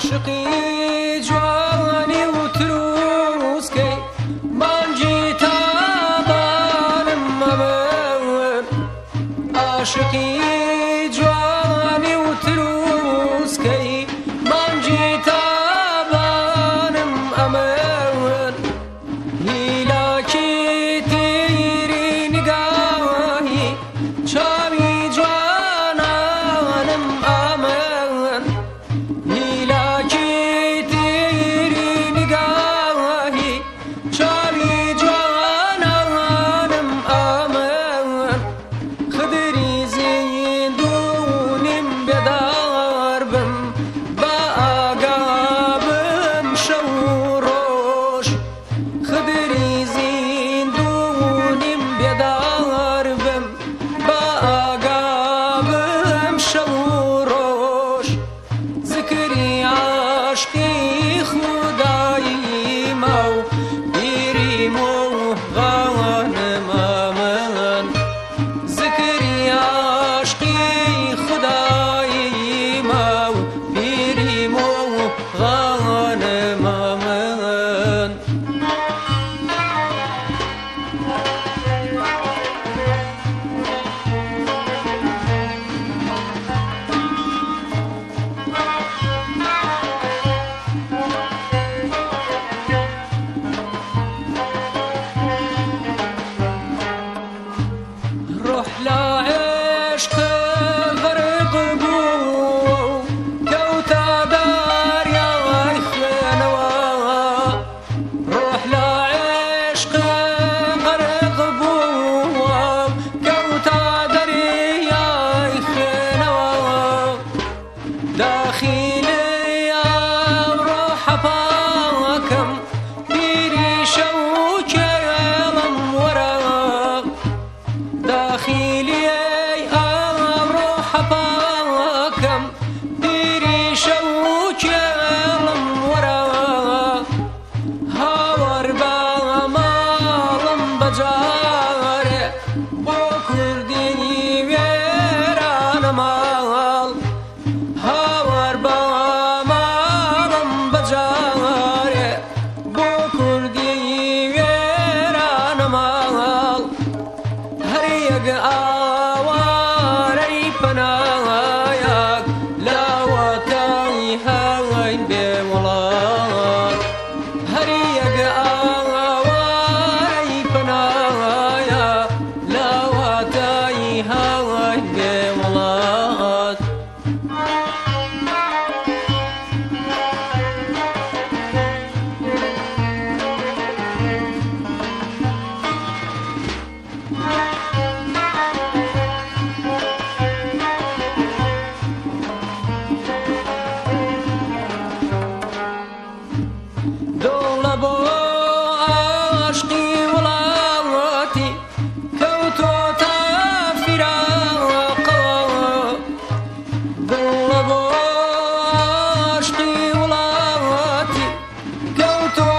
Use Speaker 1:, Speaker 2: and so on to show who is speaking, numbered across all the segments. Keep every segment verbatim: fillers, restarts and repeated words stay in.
Speaker 1: عاشقی جوانی و تروسکی مانجی تابانم ممن عاشقی جوانی و تروسکی مانجی تابانم امن هیلاکی تیری نگاهی چاوی جوانانم امن هیلاکی تیری نگاهی چاوی جوانانم امن خدری زندونیم بدار بم با آقابم شوروش خدری زندونیم بدار بم با آقابم شوروش ذکری عاشقی خدایی مو بیریم و غانم امن ذکری عاشقی خدایی مو بیریم و غانم امن روح لا عشق غرق بو كوتا دار يا خنوا روح لا عشق غرق بو كوتا دار يا خنوا داخلي يا روح باكم بيري شوكي لم ورا داخلي أروح باكم ديري شوكي لم ورا هاور بامالم بجاري بكردي ويران مال هاور بامالم بجاري بكردي ويران مال هريق آواري پناهايك لا وطني هاي بولاد هريق آواري پناهايك لا وطني هاي بولاد دولة بو عاشقي ولاتي كوتو تفراقا دولة بو عاشقي ولاتي كوتو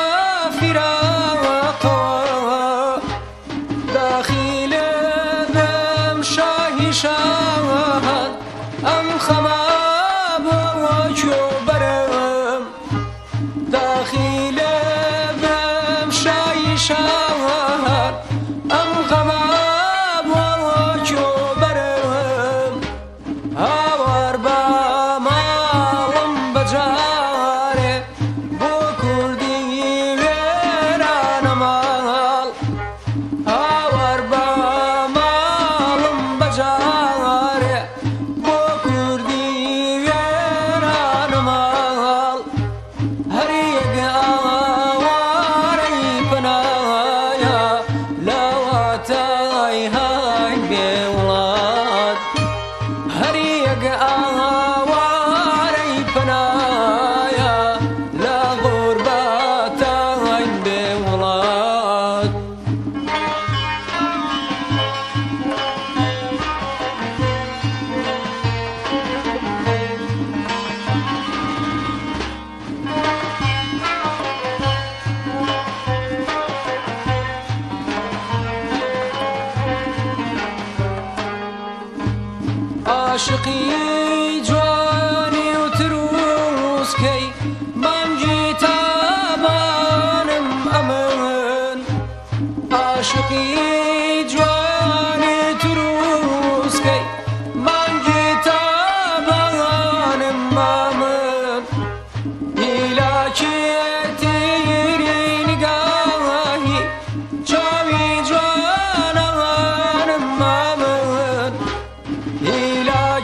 Speaker 1: تفراقا داخل ذم شاهي شاهد أم خماب وشبرم داخل بمشاي شهر أم غمام وشبرم هاور بمالم بجاري بكردي ويران مال هاور بمالم بجاري بكردي ويران مال هريق آواري پناهايا لا واتاي هاي بولاد هريق آواري پناهايا لا غرباتاي بولاد عاشقی جوانی و تروس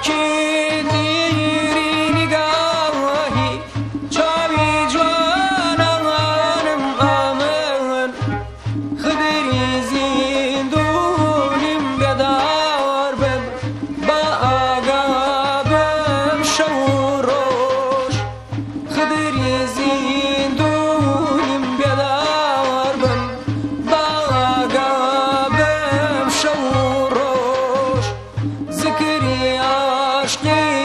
Speaker 1: Zikri aşkı